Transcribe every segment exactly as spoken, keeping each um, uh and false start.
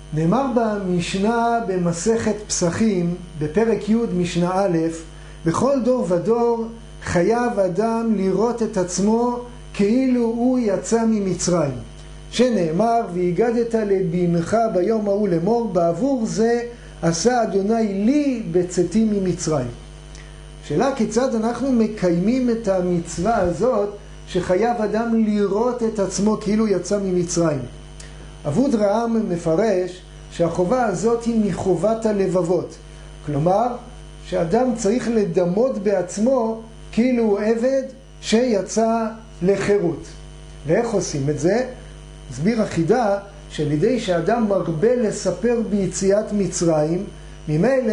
נאמר במשנה במסכת פסחים, בפרק י' משנה א', בכל דור ודור חייב אדם לראות את עצמו כאילו הוא יצא ממצרים. שנאמר, והגדת לבנך ביום ההוא לאמור, בעבור זה עשה אדוני לי בצאתי ממצרים. שאלה כיצד אנחנו מקיימים את המצווה הזאת שחייב אדם לראות את עצמו כאילו יצא ממצרים. אבוד רעם מפרש שהחובה הזאת היא מחובת הלבבות. כלומר, שאדם צריך לדמות בעצמו כאילו הוא עבד שיצא לחירות. ואיך עושים את זה? הסביר החידה שעל ידי שאדם מרבה לספר ביציאת מצרים, ממילא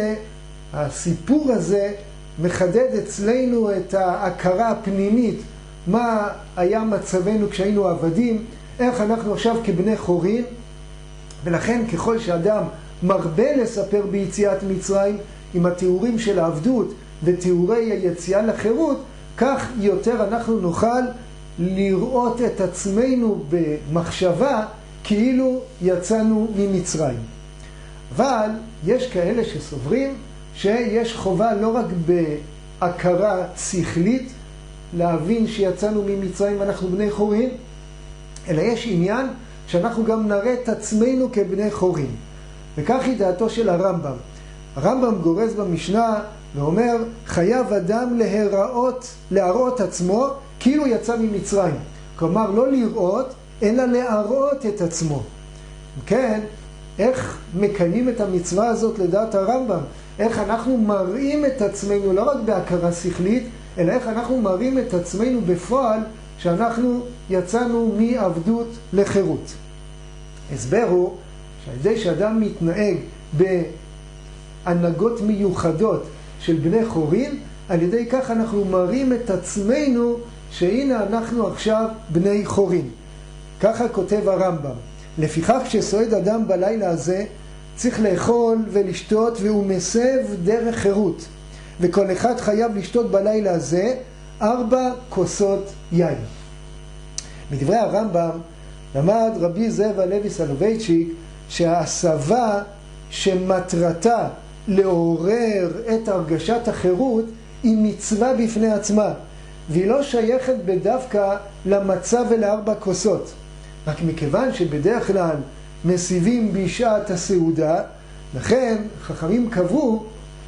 הסיפור הזה מחדד אצלנו את ההכרה הפנימית, מה היה מצבנו כשהיינו עבדים, איך אנחנו עכשיו כבני חורין, ולכן ככל שאדם מרבה לספר ביציאת מצרים עם התיאורים של העבדות ותיאורי היציאה לחירות, כך יותר אנחנו נוכל לראות את עצמנו במחשבה כאילו יצאנו ממצרים. אבל יש כאלה שסוברים שיש חובה לא רק בהכרה שכלית להבין שיצאנו ממצרים ואנחנו בני חורין, אלא יש עניין שאנחנו גם נראה את עצמנו כבני חורין. וכך היא דעתו של הרמב"ם. הרמב"ם גורס במשנה ואומר, חייב אדם להיראות, להראות עצמו כאילו יצא ממצרים. כלומר, לא לראות, אלא להראות את עצמו. כן, איך מקיימים את המצווה הזאת לדעת הרמב"ם? איך אנחנו מראים את עצמנו, לא רק בהכרה שכלית, אלא איך אנחנו מראים את עצמנו בפועל, שאנחנו יצאנו מעבדות לחירות. הסבר הוא שעל ידי שאדם מתנהג בהנהגות מיוחדות של בני חורין, על ידי כך אנחנו מראים את עצמנו שהנה אנחנו עכשיו בני חורין. ככה כותב הרמב"ם. לפיכך כשסועד אדם בלילה הזה צריך לאכול ולשתות והוא מסב דרך חירות. וכל אחד חייב לשתות בלילה הזה ארבע כוסות יין. מדברי הרמב"ם למד רבי זאב הלוי סולובייצ'יק שההסבה שמטרתה לעורר את הרגשת החירות היא מצווה בפני עצמה, והיא לא שייכת בדווקא למצה ולארבע כוסות. רק מכיוון שבדרך כלל מסיבים בשעת הסעודה, לכן חכמים קבעו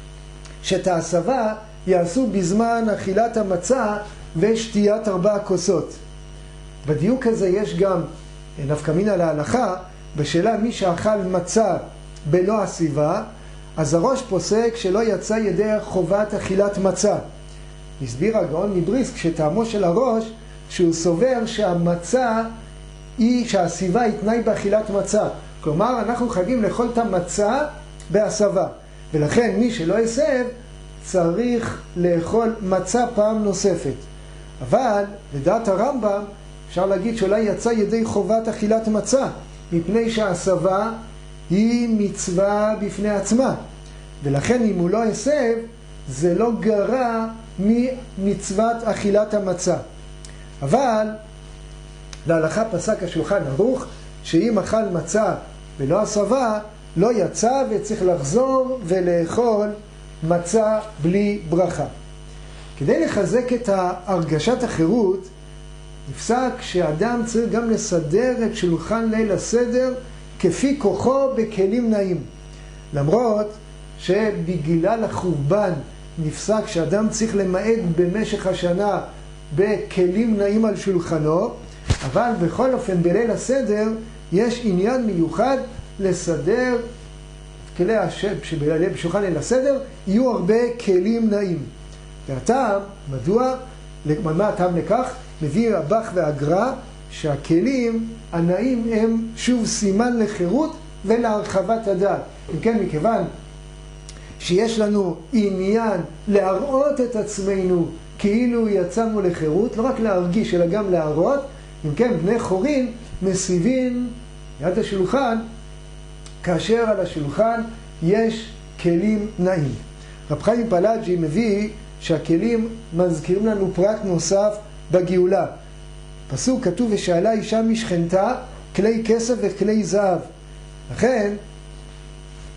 שאת ההסבה יעשו בזמן אכילת המצה ושתיית ארבע כוסות. בדיוק הזה יש גם נפקא מינה להלכה, בשאלה מי שאכל מצה בלא הסיבה, אז הראש פוסק שלא יצא ידי חובת אכילת מצה. הסביר הגאון מבריסק שטעמו של הראש שהוא סובר שהמצה היא, שהסיבה היא תנאי באכילת מצה. כלומר, אנחנו חייבים לאכול את המצה בהסבה. ולכן מי שלא יסב צריך לאכול מצה פעם נוספת. אבל לדעת הרמב"ם אפשר להגיד שאולי יצא ידי חובת אכילת מצה, מפני שההסבה היא מצווה בפני עצמה. ולכן אם הוא לא יסב, זה לא גרע ממצוות אכילת המצה. אבל להלכה פסק השולחן ערוך שאם אכל מצה ולא הסבה, לא יצא וצריך לחזור ולאכול מצה בלי ברכה. כדי לחזק את הרגשת החירות, נפסק שאדם צריך גם לסדר את שולחן ליל הסדר כפי כוחו בכלים נעים. למרות שבגלל החורבן נפסק שאדם צריך למעט במשך השנה בכלים נעים על שולחנו, אבל בכל אופן בליל הסדר יש עניין מיוחד לסדר כלי השם שבשולחן ליל הסדר יהיו הרבה כלים נעים. והטעם, מדוע? מה הטעם לכך? מביא הבח והגר"א שהכלים הנעים הם שוב סימן לחירות ולהרחבת הדעת. אם כן, מכיוון שיש לנו עניין להראות את עצמנו כאילו יצאנו לחירות, לא רק להרגיש אלא גם להראות, אם כן, בני חורין מסיבים יד השולחן כאשר על השולחן יש כלים נעים. רב חיים פלאג'י מביא שהכלים מזכירים לנו פרט נוסף בגאולה. פסוק כתוב ושאלה אישה משכנתה כלי כסף וכלי זהב. לכן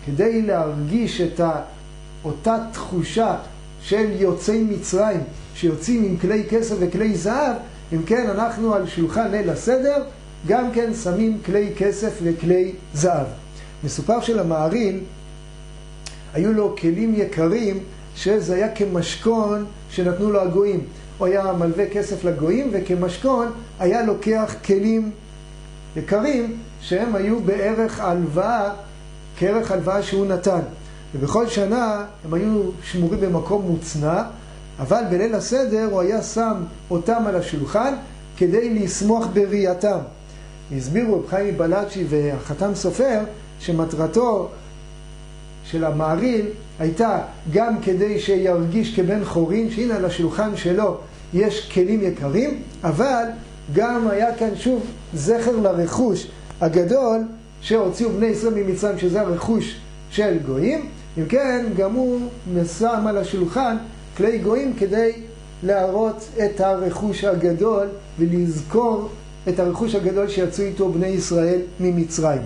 כדי להרגיש את אותה תחושה של יוצאי מצרים, שיוצאים עם כלי כסף וכלי זהב, אם כן אנחנו על שולחן ליל הסדר גם כן שמים כלי כסף וכלי זהב. מסופר של המהרי"ל, היו לו כלים יקרים שזה היה כמשכון שנתנו לו הגויים. הוא היה מלווה כסף לגויים, וכמשכון היה לוקח כלים יקרים שהם היו בערך הלוואה, כערך הלוואה שהוא נתן. ובכל שנה הם היו שמורים במקום מוצנע, אבל בליל הסדר הוא היה שם אותם על השולחן כדי לשמוח בראייתם. הסבירו רב חיים מבלאצ'י והחתם סופר שמטרתו של המהרי"ל הייתה גם כדי שירגיש כבן חורין, שהנה על השולחן שלו יש כלים יקרים, אבל גם היה כאן שוב זכר לרכוש הגדול שהוציאו בני ישראל ממצרים, שזה הרכוש של גויים. אם כן, גם הוא שם על השולחן כלי גויים כדי להראות את הרכוש הגדול ולזכור את הרכוש הגדול שיצאו איתו בני ישראל ממצרים.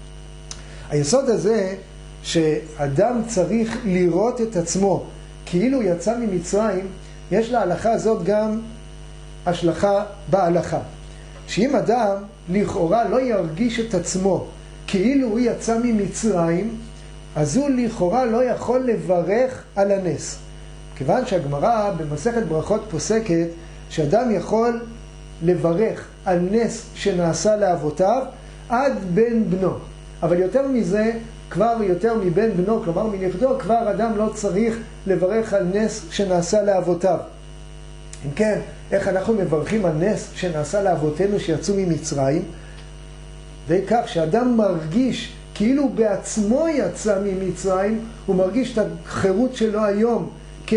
היסוד הזה שאדם צריך לראות את עצמו כאילו יצא ממצרים, יש להלכה הזאת גם השלכה בהלכה. שאם אדם לכאורה לא ירגיש את עצמו כאילו הוא יצא ממצרים, אז הוא לכאורה לא יכול לברך על הנס. כיוון שהגמרא במסכת ברכות פוסקת שאדם יכול לברך על נס שנעשה לאבותיו עד בן בנו. אבל יותר מזה, כבר יותר מבן בנו, כלומר מנכדו, כבר אדם לא צריך לברך על נס שנעשה לאבותיו. אם כן, איך אנחנו מברכים על נס שנעשה לאבותינו שיצאו ממצרים? וכך שאדם מרגיש כאילו בעצמו יצא ממצרים, הוא מרגיש את החירות שלו היום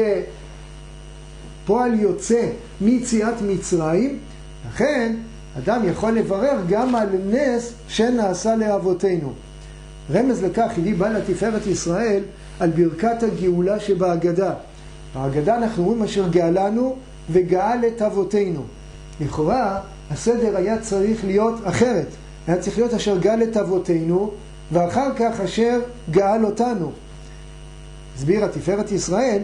כפועל יוצא מיציאת מצרים, לכן אדם יכול לברך גם על נס שנעשה לאבותינו. רמז לכך הביא בעל התפארת ישראל על ברכת הגאולה שבהגדה. בהגדה אנחנו רואים אשר גאלנו וגאל את אבותינו. לכאורה הסדר היה צריך להיות אחרת. היה צריך להיות אשר גאל את אבותינו ואחר כך אשר גאל אותנו. הסביר התפארת ישראל,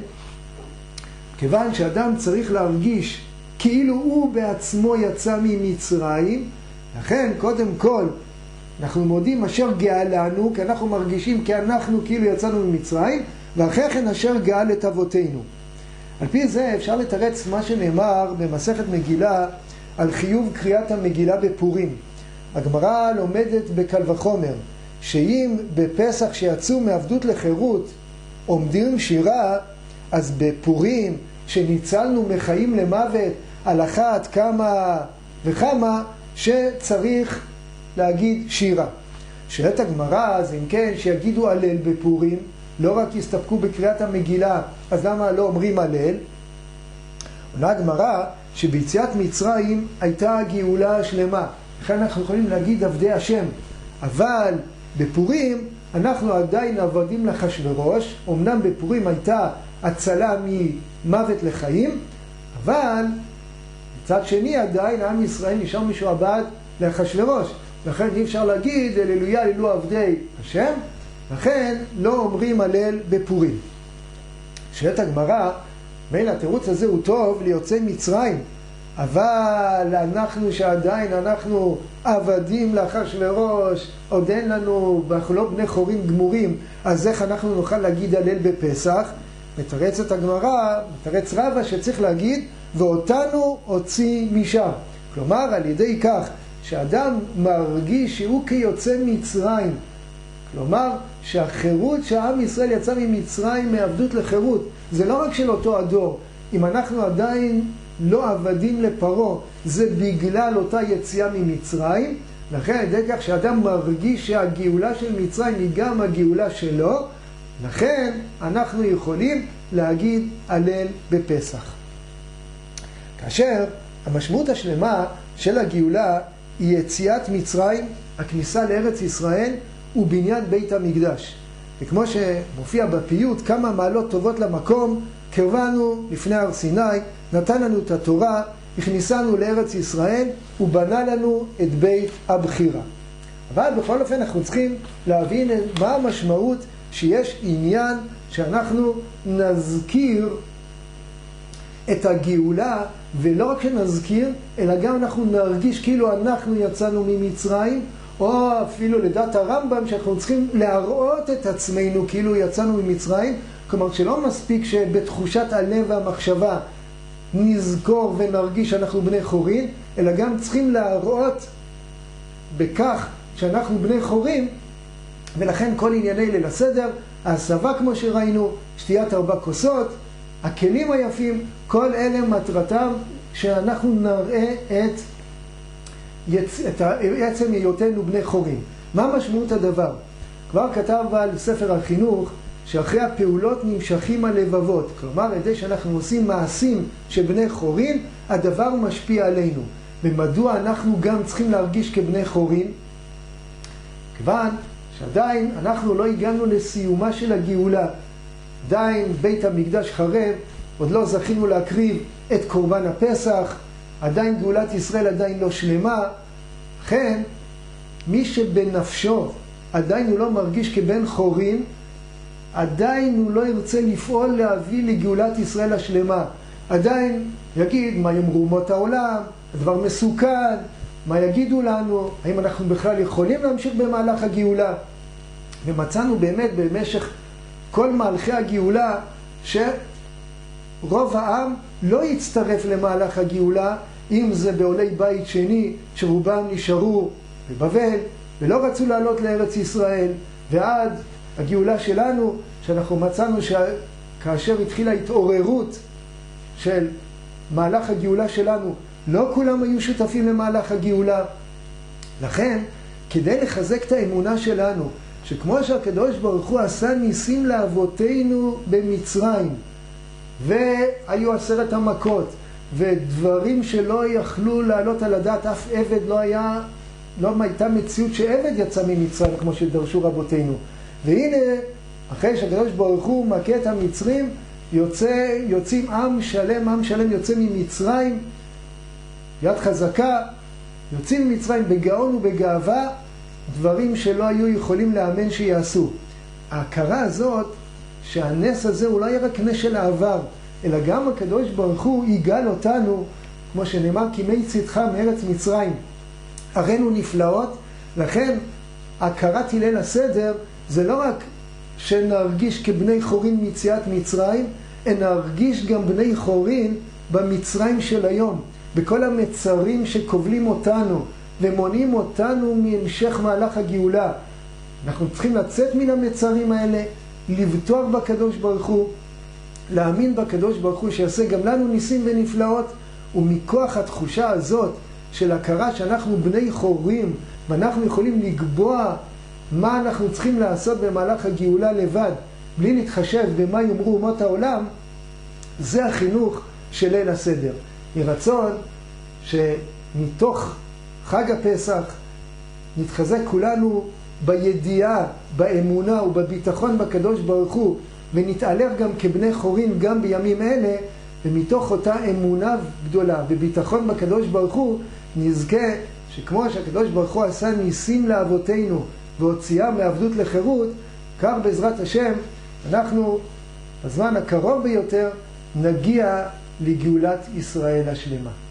כיוון שאדם צריך להרגיש כאילו הוא בעצמו יצא ממצרים, לכן קודם כל אנחנו מודים אשר גאלנו, כי אנחנו מרגישים כי אנחנו כאילו יצאנו ממצרים, ואחרי כן אשר גאל את אבותינו. על פי זה אפשר לתרץ מה שנאמר במסכת מגילה על חיוב קריאת המגילה בפורים. הגמרא לומדת בקל וחומר שאם בפסח שיצאו מעבדות לחירות עומדים שירה, אז בפורים שניצלנו מחיים למוות על אחת כמה וכמה שצריך להגיד שירה. שואלת הגמרא, אז אם כן שיגידו הלל בפורים, לא רק יסתפקו בקריאת המגילה, אז למה לא אומרים הלל? עונה הגמרא שביציאת מצרים הייתה גאולה שלמה, לכן אנחנו יכולים להגיד עבדי השם, אבל בפורים אנחנו עדיין עבדים לאחשוורוש. אמנם בפורים הייתה הצלה ממוות לחיים, אבל מצד שני עדיין עם ישראל נשאר משועבד לאחשוורוש, לכן אי אפשר להגיד הללויה הללו עבדי השם, לכן לא אומרים הלל בפורים. שואלת הגמרא, מילא התירוץ הזה הוא טוב ליוצאי מצרים, אבל אנחנו שעדיין אנחנו עבדים לאחשוורוש, עוד אין לנו, אנחנו לא בני חורים גמורים, אז איך אנחנו נוכל להגיד הלל בפסח? מתרצת הגמרא, מתרץ רבא שצריך להגיד ואותנו הוציא משם. כלומר על ידי כך שאדם מרגיש שהוא כיוצא מצרים, כלומר שהחירות שהעם ישראל יצא ממצרים מעבדות לחירות, זה לא רק של אותו הדור. אם אנחנו עדיין לא עבדים לפרו, זה בגלל אותה יציאה ממצרים, לכן על ידי כך שאדם מרגיש שהגאולה של מצרים היא גם הגאולה שלו, לכן אנחנו יכולים להגיד הלל בפסח. כאשר המשמעות השלמה של הגאולה היא יציאת מצרים, הכניסה לארץ ישראל ובניין בית המקדש. וכמו שמופיע בפיוט, כמה מעלות טובות למקום, קרבנו לפני הר סיני, נתן לנו את התורה, הכניסנו לארץ ישראל ובנה לנו את בית הבחירה. אבל בכל אופן אנחנו צריכים להבין מה המשמעות שיש עניין שאנחנו נזכיר את הגאולה, ולא רק שנזכיר, אלא גם אנחנו נרגיש כאילו אנחנו יצאנו ממצרים, או אפילו לדעת הרמב"ם שאנחנו צריכים להראות את עצמנו כאילו יצאנו ממצרים. כלומר שלא מספיק שבתחושת הלב והמחשבה נזכור ונרגיש שאנחנו בני חורין, אלא גם צריכים להראות בכך שאנחנו בני חורין. ולכן כל ענייני ליל הסדר, ההסבה כמו שראינו, שתיית ארבע כוסות, הכלים היפים, כל אלה מטרתם שאנחנו נראה את, יצ... את עצם היותנו בני חורין. מה משמעות הדבר? כבר כתב על ספר החינוך שאחרי הפעולות נמשכים הלבבות, כלומר על ידי שאנחנו עושים מעשים של בני חורין, הדבר משפיע עלינו. ומדוע אנחנו גם צריכים להרגיש כבני חורין? כיוון שעדיין אנחנו לא הגענו לסיומה של הגאולה, עדיין בית המקדש חרב, עוד לא זכינו להקריב את קורבן הפסח, עדיין גאולת ישראל עדיין לא שלמה. לכן מי שבנפשו עדיין הוא לא מרגיש כבן חורין, עדיין הוא לא ירצה לפעול להביא לגאולת ישראל השלמה. עדיין יגיד מה יאמרו אומות העולם, הדבר מסוכן, מה יגידו לנו, האם אנחנו בכלל יכולים להמשיך במהלך הגאולה. ומצאנו באמת במשך כל מהלכי הגאולה שרוב העם לא יצטרף למהלך הגאולה, אם זה בעולי בית שני שרובם נשארו בבבל ולא רצו לעלות לארץ ישראל, ועד הגאולה שלנו שאנחנו מצאנו שכאשר התחילה התעוררות של מהלך הגאולה שלנו, לא כולם היו שותפים למהלך הגאולה. לכן כדי לחזק את האמונה שלנו שכמו שהקדוש ברוך הוא עשה ניסים לאבותינו במצרים, והיו עשרת המכות ודברים שלא יכלו לעלות על הדעת, אף עבד לא היה, לא הייתה מציאות שעבד יצא ממצרים כמו שדרשו רבותינו. והנה אחרי שהקדוש ברוך הוא מכה את המצרים, יוצא, יוצאים עם שלם, עם שלם יוצא ממצרים, יד חזקה, יוצאים ממצרים בגאון ובגאווה, דברים שלא היו יכולים לאמן שיעשו. ההכרה הזאת שהנס הזה הוא לא היה רק נס של העבר, אלא גם הקדוש ברוך הוא יגאל אותנו, כמו שנאמר, כי מי צאתך מארץ מצרים הראינו נפלאות. לכן הכרת ליל הסדר זה לא רק שנרגיש כבני חורין מיציאת מצרים, אלא נרגיש גם בני חורין במצרים של היום, בכל המצרים שכובלים אותנו ומונעים אותנו מהמשך מהלך הגאולה. אנחנו צריכים לצאת מן המצרים האלה, לבטוח בקדוש ברוך הוא, להאמין בקדוש ברוך הוא שיעשה גם לנו ניסים ונפלאות. ומכוח התחושה הזאת של הכרה שאנחנו בני חורין ואנחנו יכולים לקבוע מה אנחנו צריכים לעשות במהלך הגאולה לבד, בלי להתחשב במה יאמרו אומות העולם, זה החינוך של ליל הסדר. ירצון שמתוך חג הפסח נתחזק כולנו בידיעה, באמונה ובביטחון בקדוש ברוך הוא, ונתעלר גם כבני חורין גם בימים אלה, ומתוך אותה אמונה גדולה וביטחון בקדוש ברוך הוא נזכה שכמו שהקדוש ברוך הוא עשה ניסים לאבותינו והוציאה מעבדות לחירות, כך בעזרת השם אנחנו בזמן הקרוב ביותר נגיע לגאולת ישראל השלמה.